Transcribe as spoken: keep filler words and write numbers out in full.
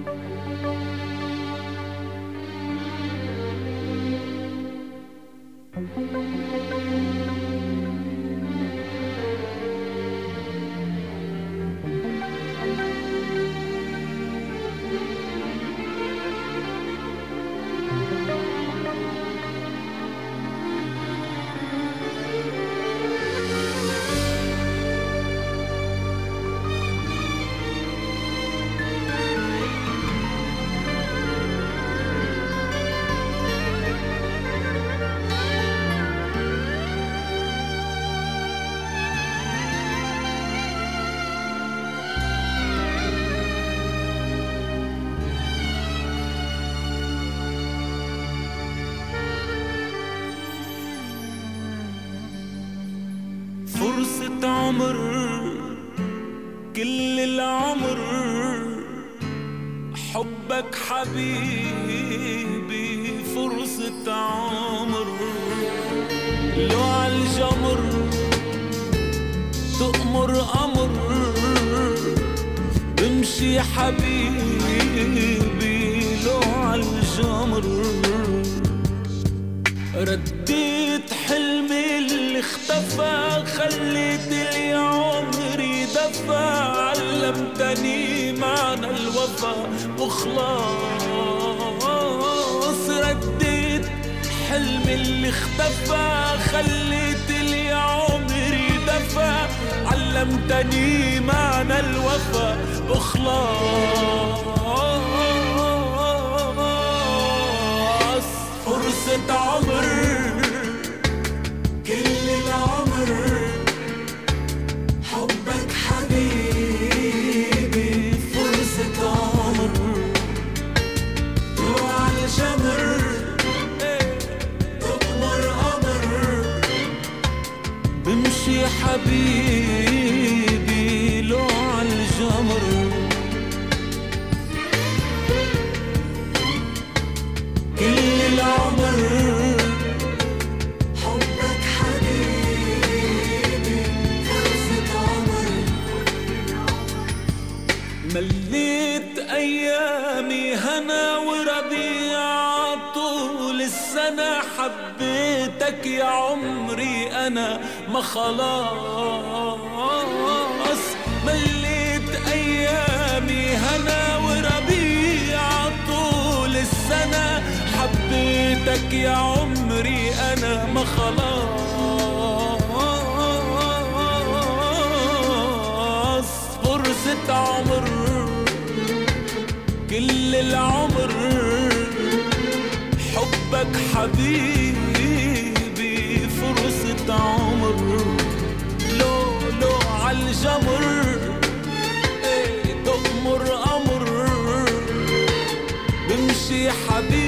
فرصة عمر كل العمر، حبك حبيبي فرصة عمر. لو عالجمر تأمر أمر، بمشي حبيبي لو عالجمر. رديت حلمي اللي اختفى، خليت لي عمري دفى، علمتني معنى الوفا وخلاص. رديت حلمي اللي اختفى، خليت لي عمري دفى، علمتني معنى الوفا وخلاص. فرصة عمر كل العمر، حبك حبيبي فرصة عمر. روح عالجمر تأمر أمر، بمشي حبيبي لو عالجمر. كل العمر حبك حبيبي فرصة عمر. مليت أيامي هنا وربيع طول السنة، حبيتك يا عمري أنا ما خلاص. مليت أيامي هنا وربيع طول السنة، حبيتك يا عمري أنا ما خلاص. فرصة عمر كل العمر، حبك حبيبي فرصة عمر. لو لو عالجمر ايه تأمر أمر، بمشي حبيبي